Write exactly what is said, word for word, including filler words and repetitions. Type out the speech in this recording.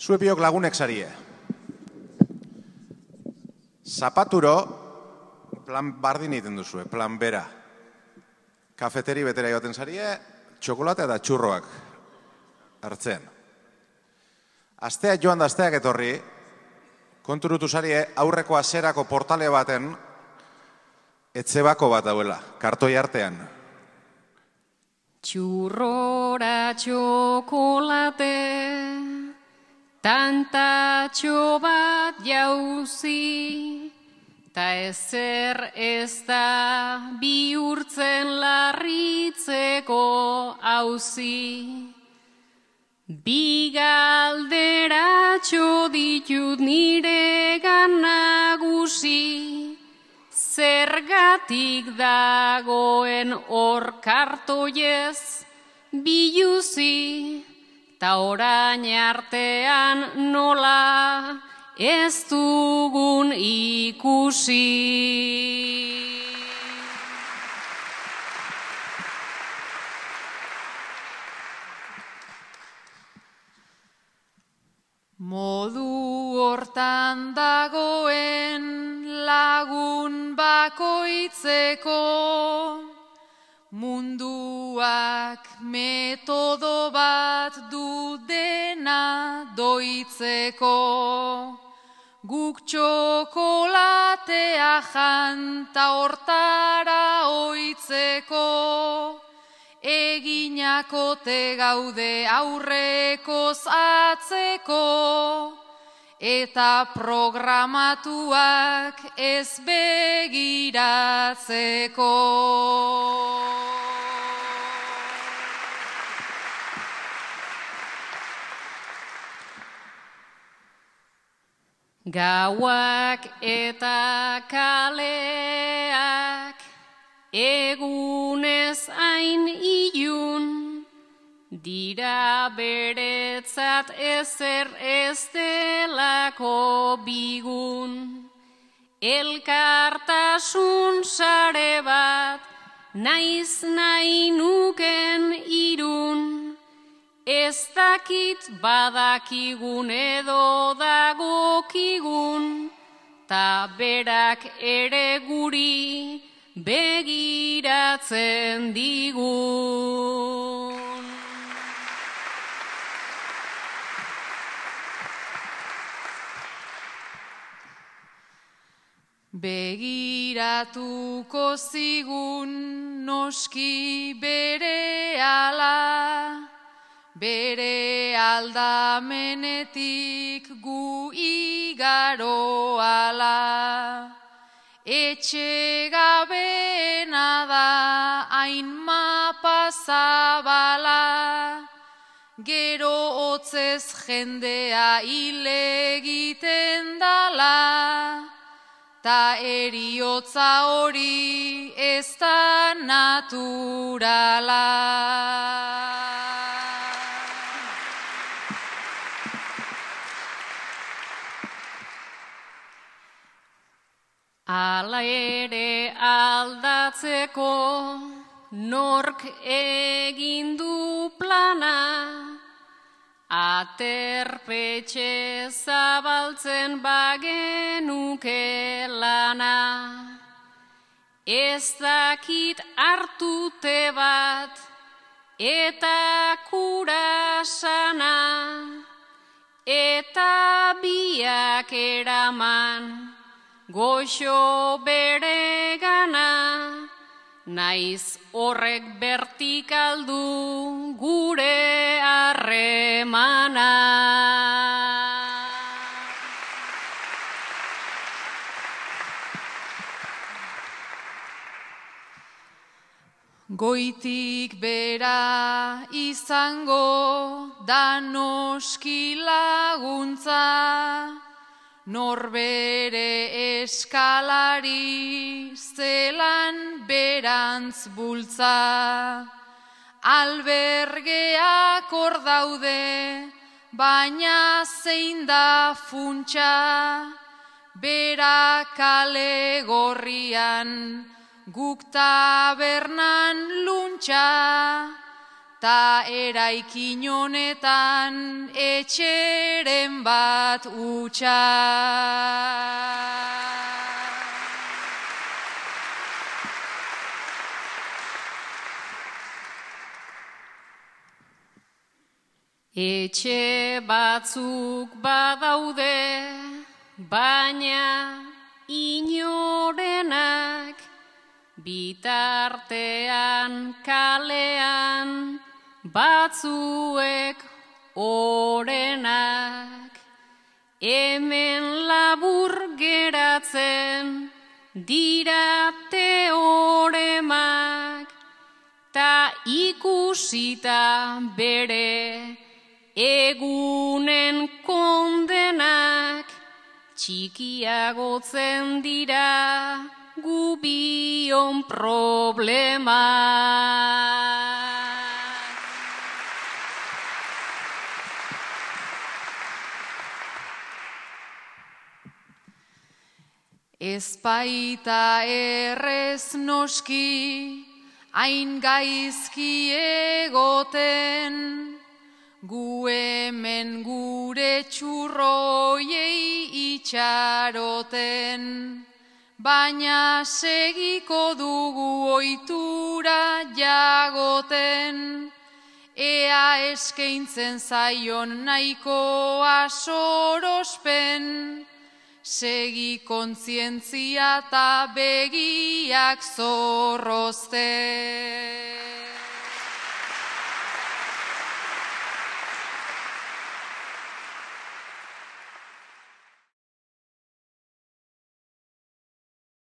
Zue biok lagunek sarie. Zapaturo, plan bardin egiten duzue, plan bera. Kafeteri betera joaten sarie, txokolatea eta txurroak hartzen. Asteak joan da asteak etorri, konturutu sarie aurreko aserako portale baten etzebako bat dauela, kartoi artean. Txurrora txokolate, tantatxo bat jauzi, ta ezer ez da bihurtzen larritzeko auzi. Bi galderatxo ditut nire nagusi, zergatik dagoen hor kartoiez biluzi, ta orain artean nola ez dugun ikusi. Modu hortan dagoen lagun bakoitzeko, munduak metodo bat du dena doitzeko. Guk txokolatea janta hortara oitzeko, eginakote gaude aurrekoz atzeko, eta programatuak ez begiratzeko. Gauak eta kaleak egunez hain ilun, dira beretzat ezer ez delako bigun. Elkartasun sare bat naiz nahi nuken irun, ez dakit badakigun edo dagokigun, ta berak ere guri begiratzen digun. Begiratuko zigun noski berehala, bere aldamenetik gu igaro ala. Etxe gabena da hain mapa zabala, gero hotzez jendea hil egiten dala, ta eriotza hori ez da naturala. Hala ere aldatzeko nork egin du plana, aterpetxe zabaltzen bagenuke lana. Ez dakit hartute bat eta kurasana, eta biak eraman goxo bere gana, naiz horrek vertikaldu gure harremana. Goitik bera izango da noski laguntza, norbere eskalari zelan berantz bultza. Albergeak hor daude, baina zein da funtsa, bera kale gorrian, guk tabernan luntxa, ta eraikin honetan etxeren bat utxa. Etxe batzuk badaude, baina inorenak, bitartean kalean batzuek orenak. Hemen labur geratzen dira teoremak, ta ikusita bere egunen kondenak, txikiagotzen dira gubion problema. Ez baita errez noski, hain gaizki egoten, gu hemen gure txurroiei itxaroten, baina segiko dugu ohitura jagoten, ea eskaintzen zaion nahikoa sorospen, segi kontzientzia eta begiak zorrozten.